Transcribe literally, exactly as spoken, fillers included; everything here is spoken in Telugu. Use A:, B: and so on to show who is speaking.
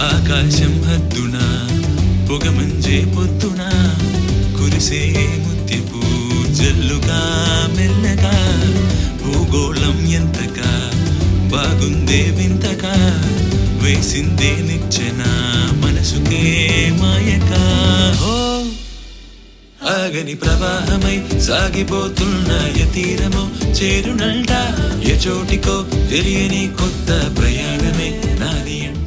A: ఆకాశం హద్దున పొగమంజే పొద్దున కురిసే ముత్యపు జల్లుగా మెల్లగా భూగోళం ఎంతగా బాగుందే వింతగా వేసిందే నిచ్చెన మనసుకే మాయకా ఓ ఆగని ప్రవాహమై సాగిపోతున్న యతీరమో చేరునంట ఏ చోటికో తెలియని కొత్త ప్రయాణమే నాది అంట